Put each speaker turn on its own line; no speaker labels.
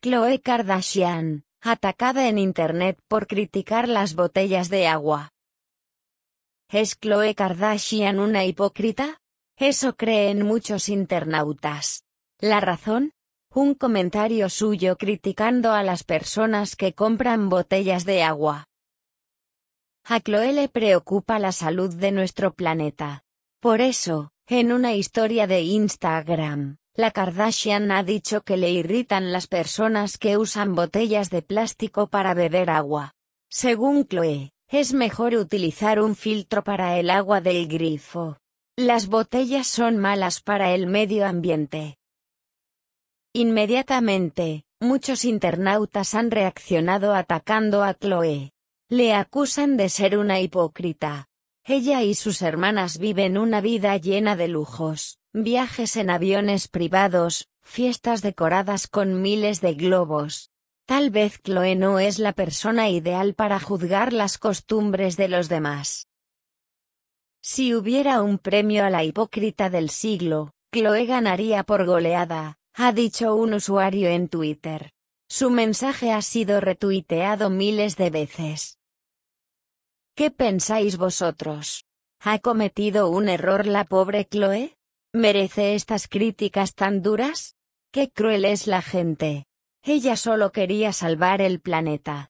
Khloe Kardashian, atacada en internet por criticar las botellas de agua. ¿Es Khloe Kardashian una hipócrita? Eso creen muchos internautas. ¿La razón? Un comentario suyo criticando a las personas que compran botellas de agua. A Khloe le preocupa la salud de nuestro planeta. Por eso, en una historia de Instagram, la Kardashian ha dicho que le irritan las personas que usan botellas de plástico para beber agua. Según Khloe, es mejor utilizar un filtro para el agua del grifo. Las botellas son malas para el medio ambiente. Inmediatamente, muchos internautas han reaccionado atacando a Khloe. Le acusan de ser una hipócrita. Ella y sus hermanas viven una vida llena de lujos, viajes en aviones privados, fiestas decoradas con miles de globos. Tal vez Khloe no es la persona ideal para juzgar las costumbres de los demás. Si hubiera un premio a la hipócrita del siglo, Khloe ganaría por goleada, ha dicho un usuario en Twitter. Su mensaje ha sido retuiteado miles de veces. ¿Qué pensáis vosotros? ¿Ha cometido un error la pobre Khloe? ¿Merece estas críticas tan duras? ¡Qué cruel es la gente! Ella solo quería salvar el planeta.